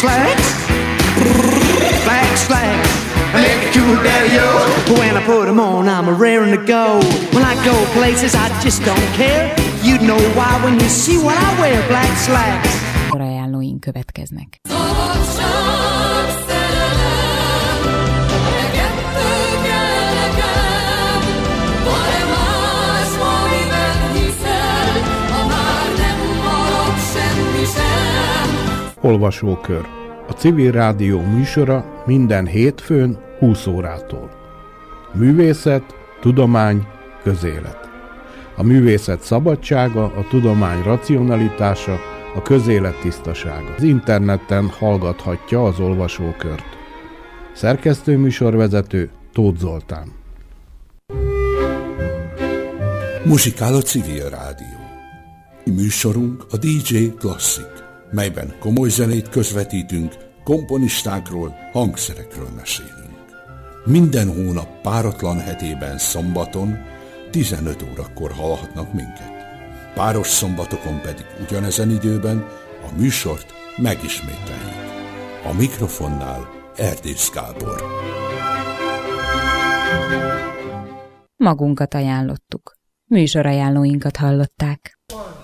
slacks, black slacks, I make it cool, daddy-o. When I put them on, I'm raring to go. When I go places, I just don't care. You know why when you see what I wear, black slacks. Ajánlóink következnek. Olvasókör. A Civil Rádió műsora minden hétfőn 20 órától. Művészet, tudomány, közélet. A művészet szabadsága, a tudomány racionalitása, a közélet tisztasága. Az interneten hallgathatja az olvasókört. Szerkesztő műsorvezető Tóth Zoltán. Muzsikál a Civil Rádió. Műsorunk a DJ Klasszik, melyben komoly zenét közvetítünk, komponistákról, hangszerekről mesélünk. Minden hónap páratlan hetében szombaton 15 órakor hallhatnak minket. Páros szombatokon pedig ugyanezen időben a műsort megismételjük. A mikrofonnál Erdész Gábor. Magunkat ajánlottuk. Műsorajánlóinkat hallották.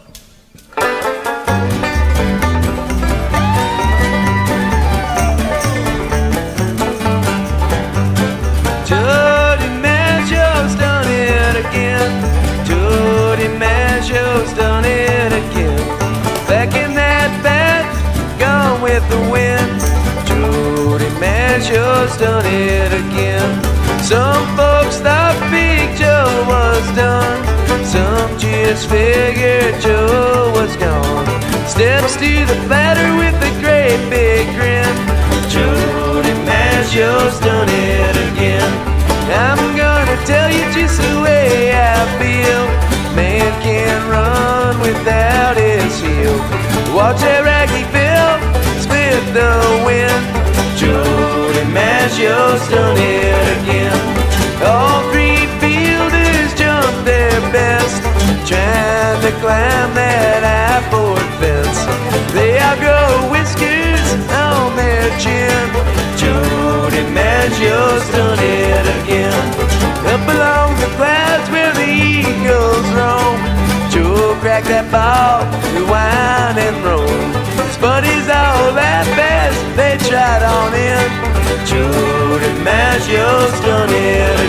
Jody Maggio's done it again. Jody Maggio's done it again. Back in that bat, gone with the wind. Jody Maggio's done it again. Some folks thought Big Joe was done. Some just figured Joe was gone. Steps to the platter with a great big grin. Jody Maggio's done it again. I'm gonna tell you just the way I feel. Man can't run without his heel. Watch that raggy Bill split the wind. Jody Maggio's done it again. All three fielders jumped their best, trying to climb that high-board fence. They outgrow whiskers on their chin. Jody Maggio's done it again. Up along the clouds where the eagles roam, Joe cracked that ball to whine and roam. His buddies all that fast, they tried on in. Jody Maggio's done it